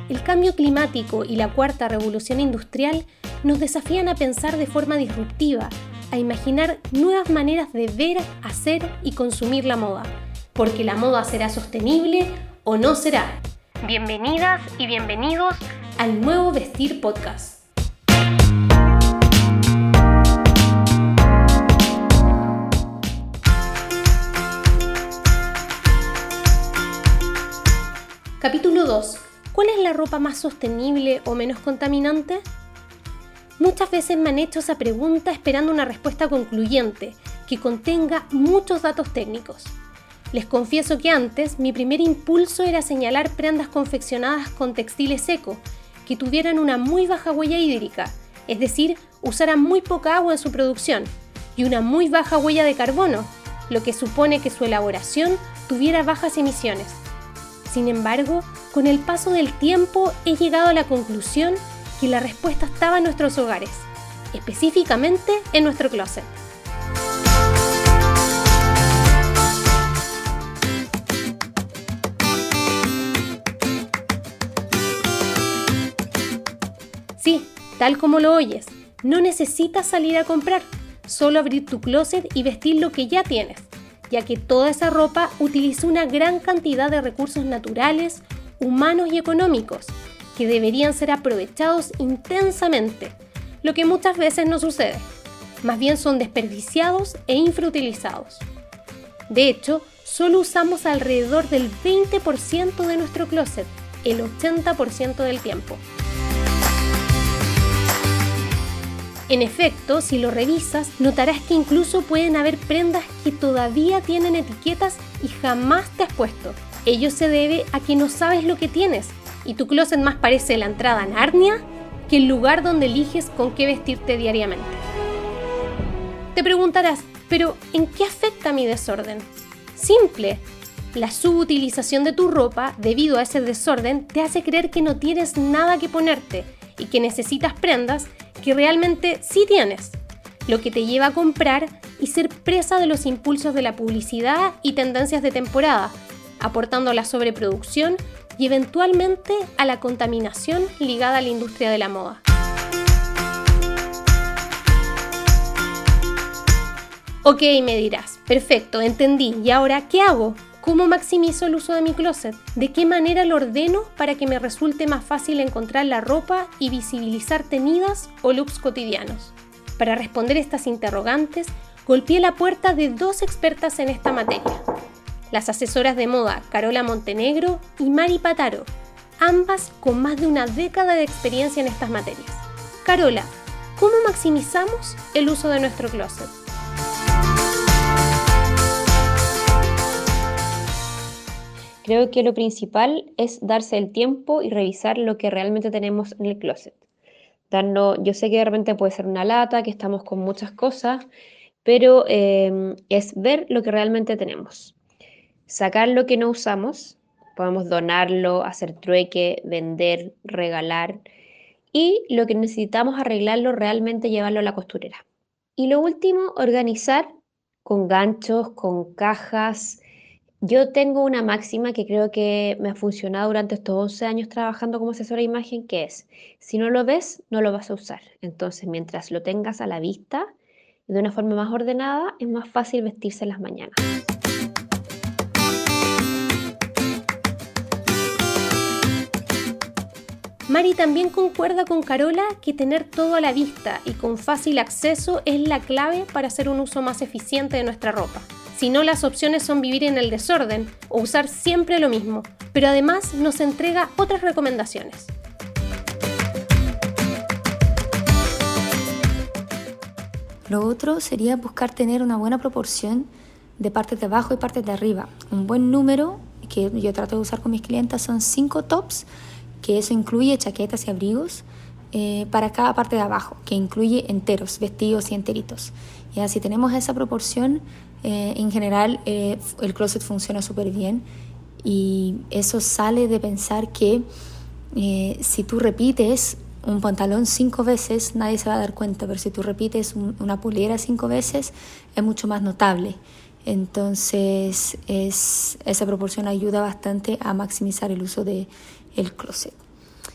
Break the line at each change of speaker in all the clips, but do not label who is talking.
El cambio climático y la cuarta revolución industrial nos desafían a pensar de forma disruptiva, a imaginar nuevas maneras de ver, hacer y consumir la moda. Porque la moda será sostenible o no será. Bienvenidas y bienvenidos al Nuevo Vestir Podcast. Capítulo 2. ¿Cuál es la ropa más sostenible o menos contaminante? Muchas veces me han hecho esa pregunta esperando una respuesta concluyente, que contenga muchos datos técnicos. Les confieso que antes mi primer impulso era señalar prendas confeccionadas con textiles secos, que tuvieran una muy baja huella hídrica, es decir, usaran muy poca agua en su producción, y una muy baja huella de carbono, lo que supone que su elaboración tuviera bajas emisiones. Sin embargo, con el paso del tiempo he llegado a la conclusión que la respuesta estaba en nuestros hogares, específicamente en nuestro closet. Sí, tal como lo oyes, no necesitas salir a comprar, solo abrir tu closet y vestir lo que ya tienes, ya que toda esa ropa utiliza una gran cantidad de recursos naturales, humanos y económicos, que deberían ser aprovechados intensamente, lo que muchas veces no sucede, más bien son desperdiciados e infrautilizados. De hecho, solo usamos alrededor del 20% de nuestro closet, el 80% del tiempo. En efecto, si lo revisas, notarás que incluso pueden haber prendas que todavía tienen etiquetas y jamás te has puesto. Ello se debe a que no sabes lo que tienes y tu closet más parece la entrada a Narnia que el lugar donde eliges con qué vestirte diariamente. Te preguntarás, ¿pero en qué afecta mi desorden? Simple. La subutilización de tu ropa debido a ese desorden te hace creer que no tienes nada que ponerte y que necesitas prendas que realmente sí tienes, lo que te lleva a comprar y ser presa de los impulsos de la publicidad y tendencias de temporada, aportando a la sobreproducción y eventualmente a la contaminación ligada a la industria de la moda. Ok, me dirás, perfecto, entendí, ¿y ahora qué hago? ¿Cómo maximizo el uso de mi closet? ¿De qué manera lo ordeno para que me resulte más fácil encontrar la ropa y visibilizar tenidas o looks cotidianos? Para responder estas interrogantes, golpeé la puerta de dos expertas en esta materia. Las asesoras de moda Carola Montenegro y Mari Pataro, ambas con más de una década de experiencia en estas materias. Carola, ¿cómo maximizamos el uso de nuestro closet?
Creo que lo principal es darse el tiempo y revisar lo que realmente tenemos en el closet. Yo sé que de repente puede ser una lata, que estamos con muchas cosas, pero es ver lo que realmente tenemos. Sacar lo que no usamos, podemos donarlo, hacer trueque, vender, regalar, y lo que necesitamos arreglarlo, realmente llevarlo a la costurera. Y lo último, organizar con ganchos, con cajas. Yo tengo una máxima que creo que me ha funcionado durante estos 11 años trabajando como asesora de imagen, que es, si no lo ves, no lo vas a usar. Entonces, mientras lo tengas a la vista, de una forma más ordenada, es más fácil vestirse en las mañanas.
Mari también concuerda con Carola que tener todo a la vista y con fácil acceso es la clave para hacer un uso más eficiente de nuestra ropa. Si no, las opciones son vivir en el desorden o usar siempre lo mismo, pero además nos entrega otras recomendaciones.
Lo otro sería buscar tener una buena proporción de partes de abajo y partes de arriba. Un buen número que yo trato de usar con mis clientas son 5 tops, que eso incluye chaquetas y abrigos para cada parte de abajo, que incluye enteros, vestidos y enteritos. Ya, si tenemos esa proporción, en general el closet funciona súper bien, y eso sale de pensar que si tú repites un pantalón 5 veces, nadie se va a dar cuenta, pero si tú repites una polera 5 veces, es mucho más notable. Entonces esa proporción ayuda bastante a maximizar el uso del closet.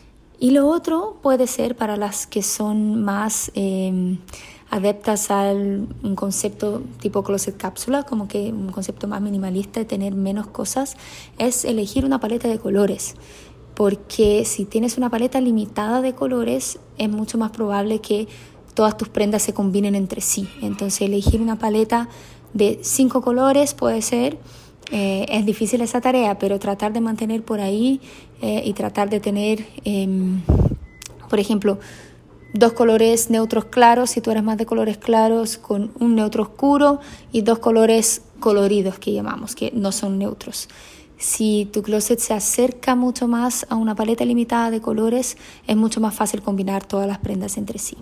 Y lo otro puede ser para las que son más adeptas a un concepto tipo closet cápsula, como que un concepto más minimalista de tener menos cosas, es elegir una paleta de colores. Porque si tienes una paleta limitada de colores, es mucho más probable que todas tus prendas se combinen entre sí. Entonces elegir una paleta de 5 colores puede ser, es difícil esa tarea, pero tratar de mantener por ahí y tratar de tener, por ejemplo, 2 colores neutros claros, si tú eres más de colores claros, con un neutro oscuro, y 2 colores coloridos que llamamos, que no son neutros. Si tu closet se acerca mucho más a una paleta limitada de colores, es mucho más fácil combinar todas las prendas entre sí.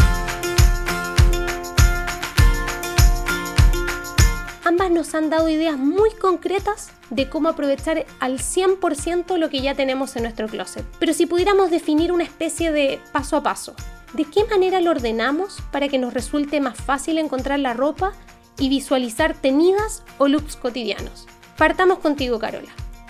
Ambas nos han dado ideas muy concretas de cómo aprovechar al 100% lo que ya tenemos en nuestro closet. Pero si pudiéramos definir una especie de paso a paso, ¿de qué manera lo ordenamos para que nos resulte más fácil encontrar la ropa y visualizar tenidas o looks cotidianos? Partamos contigo, Carola.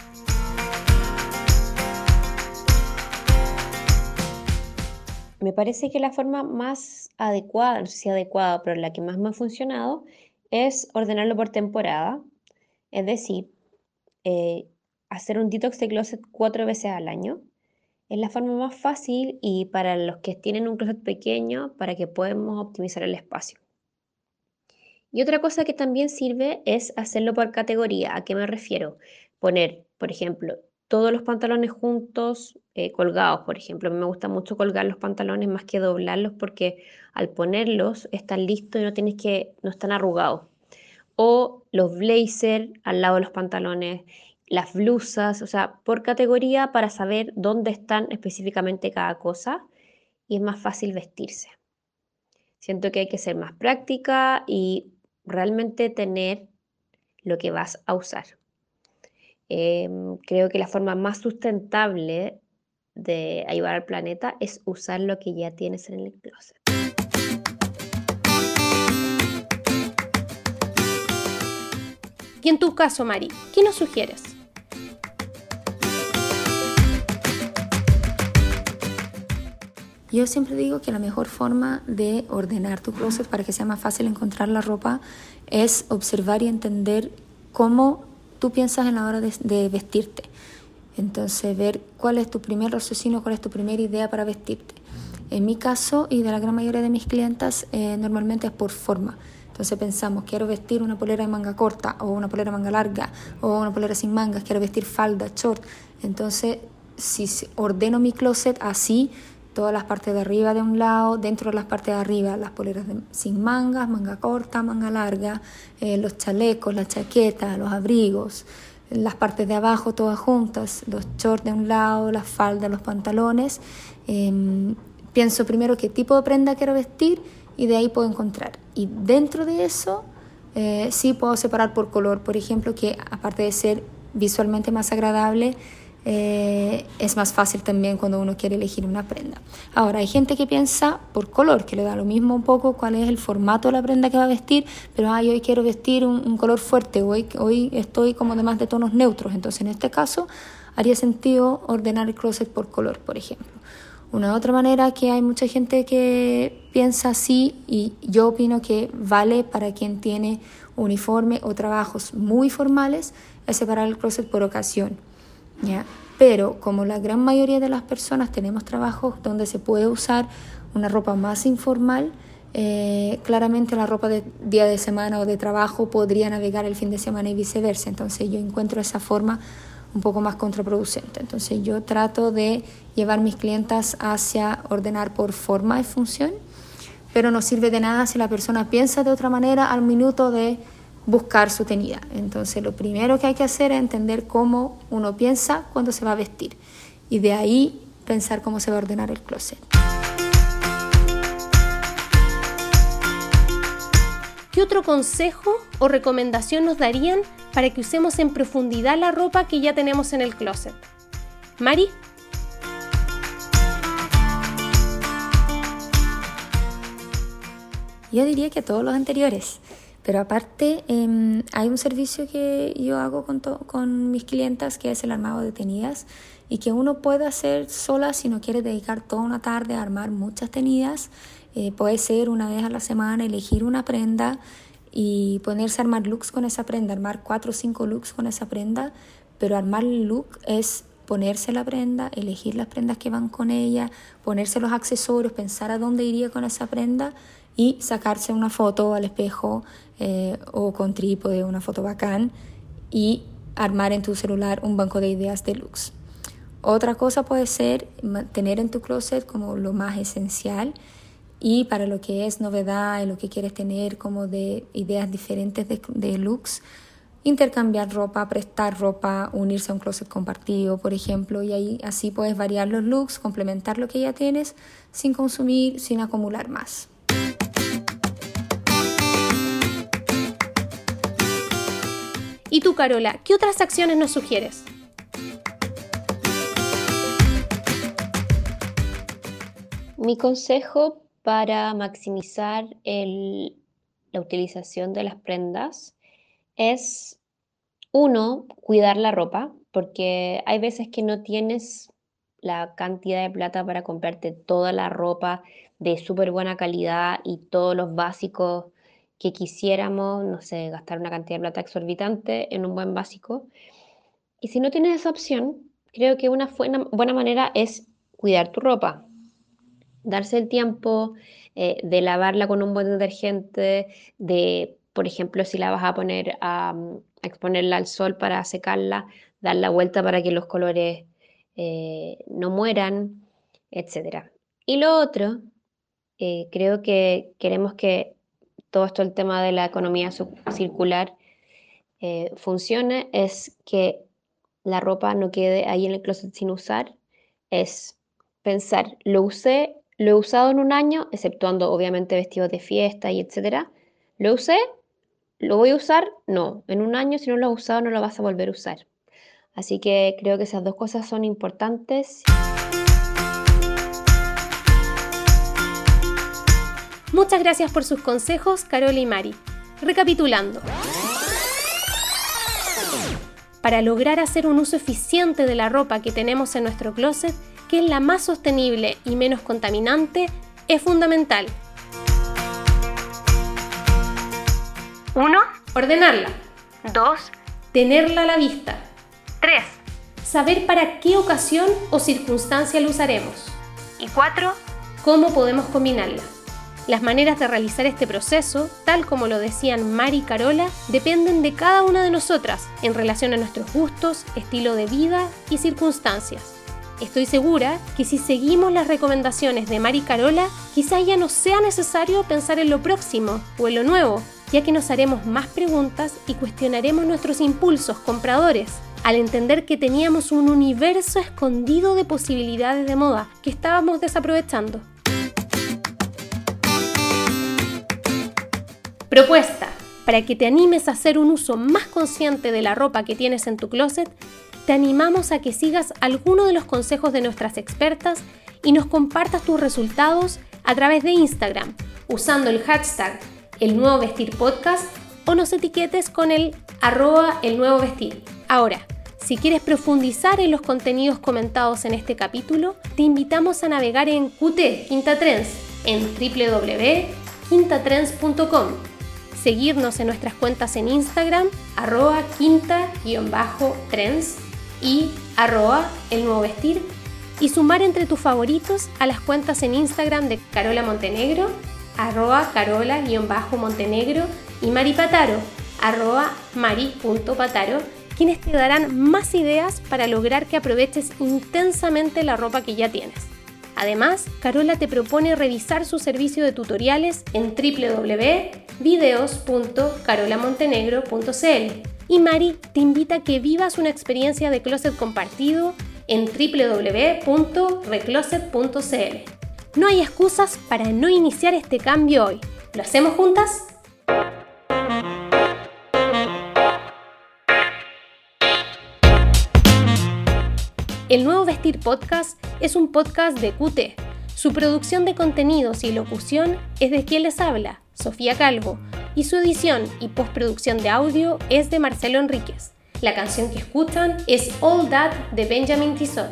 Me parece que la forma más adecuada, no sé si adecuada, pero la que más me ha funcionado, es ordenarlo por temporada. Es decir, hacer un detox de closet 4 veces al año. Es la forma más fácil y para los que tienen un closet pequeño, para que podamos optimizar el espacio. Y otra cosa que también sirve es hacerlo por categoría. ¿A qué me refiero? Poner, por ejemplo, todos los pantalones juntos, colgados, por ejemplo. A mí me gusta mucho colgar los pantalones más que doblarlos, porque al ponerlos están listos y no están arrugados. O los blazers al lado de los pantalones, las blusas, o sea, por categoría para saber dónde están específicamente cada cosa, y es más fácil vestirse. Siento que hay que ser más práctica y realmente tener lo que vas a usar. Creo que la forma más sustentable de ayudar al planeta es usar lo que ya tienes en el closet.
Y en tu caso, Mari, ¿qué nos sugieres?
Yo siempre digo que la mejor forma de ordenar tu closet para que sea más fácil encontrar la ropa es observar y entender cómo tú piensas en la hora de vestirte. Entonces, ver cuál es tu primer raciocinio, cuál es tu primera idea para vestirte. En mi caso y de la gran mayoría de mis clientas, normalmente es por forma. Entonces pensamos, quiero vestir una polera de manga corta o una polera de manga larga o una polera sin mangas, quiero vestir falda, short. Entonces, si ordeno mi closet así, todas las partes de arriba de un lado, dentro de las partes de arriba, las poleras sin mangas, manga corta, manga larga, los chalecos, las chaquetas, los abrigos, las partes de abajo todas juntas, los shorts de un lado, las faldas, los pantalones. Pienso primero qué tipo de prenda quiero vestir y de ahí puedo encontrar. Y dentro de eso sí puedo separar por color, por ejemplo, que aparte de ser visualmente más agradable, es más fácil también cuando uno quiere elegir una prenda. Ahora, hay gente que piensa por color, que le da lo mismo un poco cuál es el formato de la prenda que va a vestir, pero hoy quiero vestir un color fuerte, hoy estoy como de más de tonos neutros. Entonces, en este caso, haría sentido ordenar el closet por color, por ejemplo. Una otra manera que hay mucha gente que piensa así, y yo opino que vale para quien tiene uniforme o trabajos muy formales, es separar el closet por ocasión, ¿ya? Pero como la gran mayoría de las personas tenemos trabajos donde se puede usar una ropa más informal, claramente la ropa de día de semana o de trabajo podría navegar el fin de semana y viceversa. Entonces yo encuentro esa forma un poco más contraproducente. Entonces yo trato de llevar mis clientas hacia ordenar por forma y función, pero no sirve de nada si la persona piensa de otra manera al minuto de buscar su tenida. Entonces lo primero que hay que hacer es entender cómo uno piensa cuando se va a vestir y de ahí pensar cómo se va a ordenar el closet.
¿Qué otro consejo o recomendación nos darían para que usemos en profundidad la ropa que ya tenemos en el closet? Mari.
Yo diría que todos los anteriores, Pero aparte, hay un servicio que yo hago con mis clientas, que es el armado de tenidas, y que uno puede hacer sola si no quiere dedicar toda una tarde a armar muchas tenidas. Puede ser una vez a la semana, elegir una prenda y ponerse a armar looks con esa prenda, armar 4 o 5 looks con esa prenda, pero armar el look es ponerse la prenda, elegir las prendas que van con ella, ponerse los accesorios, pensar a dónde iría con esa prenda y sacarse una foto al espejo o con trípode, una foto bacán, y armar en tu celular un banco de ideas de looks. Otra cosa puede ser tener en tu closet como lo más esencial, y para lo que es novedad y lo que quieres tener como de ideas diferentes de looks, intercambiar ropa, prestar ropa, unirse a un closet compartido, por ejemplo, y ahí así puedes variar los looks, complementar lo que ya tienes sin consumir, sin acumular más.
¿Y tú, Carola, qué otras acciones nos sugieres?
Mi consejo para maximizar la utilización de las prendas es, 1, cuidar la ropa, porque hay veces que no tienes la cantidad de plata para comprarte toda la ropa de súper buena calidad y todos los básicos que quisiéramos, no sé, gastar una cantidad de plata exorbitante en un buen básico. Y si no tienes esa opción, creo que una buena manera es cuidar tu ropa. Darse el tiempo de lavarla con un buen detergente, de, por ejemplo, si la vas a poner a exponerla al sol para secarla, dar la vuelta para que los colores no mueran, etc. Y lo otro, creo que queremos que todo esto, el tema de la economía circular, funcione, es que la ropa no quede ahí en el closet sin usar, es pensar, lo he usado en un año, exceptuando obviamente vestidos de fiesta y etcétera. ¿Lo usé? ¿Lo voy a usar? No. En un año, si no lo has usado, no lo vas a volver a usar. Así que creo que esas dos cosas son importantes.
Muchas gracias por sus consejos, Carola y Mari. Recapitulando. Para lograr hacer un uso eficiente de la ropa que tenemos en nuestro closet, que es la más sostenible y menos contaminante, es fundamental. 1. Ordenarla. 2. Tenerla a la vista. 3. Saber para qué ocasión o circunstancia la usaremos. Y 4. Cómo podemos combinarla. Las maneras de realizar este proceso, tal como lo decían Mari y Carola, dependen de cada una de nosotras en relación a nuestros gustos, estilo de vida y circunstancias. Estoy segura que si seguimos las recomendaciones de Mari y Carola, quizás ya no sea necesario pensar en lo próximo o en lo nuevo, ya que nos haremos más preguntas y cuestionaremos nuestros impulsos compradores, al entender que teníamos un universo escondido de posibilidades de moda que estábamos desaprovechando. Propuesta: para que te animes a hacer un uso más consciente de la ropa que tienes en tu closet, te animamos a que sigas alguno de los consejos de nuestras expertas y nos compartas tus resultados a través de Instagram, usando el hashtag #elnuevovestirpodcast, o nos etiquetes con el @elnuevovestir. Ahora, si quieres profundizar en los contenidos comentados en este capítulo, te invitamos a navegar en QT Quinta Trends en www.quintatrends.com, seguirnos en nuestras cuentas en Instagram, @quinta_trends y @elnuevovestir, y sumar entre tus favoritos a las cuentas en Instagram de Carola Montenegro, @carola_montenegro, y Mari Pataro, @mari.pataro, quienes te darán más ideas para lograr que aproveches intensamente la ropa que ya tienes. Además, Carola te propone revisar su servicio de tutoriales en www.videos.carolamontenegro.cl, y Mari te invita a que vivas una experiencia de closet compartido en www.recloset.cl. No hay excusas para no iniciar este cambio hoy. ¿Lo hacemos juntas? El Nuevo Vestir Podcast es un podcast de QT. Su producción de contenidos y locución es de quien les habla, Sofía Calvo, y su edición y postproducción de audio es de Marcelo Enríquez. La canción que escuchan es All That de Benjamin Tissot.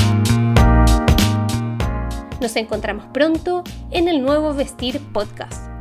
Nos encontramos pronto en el Nuevo Vestir Podcast.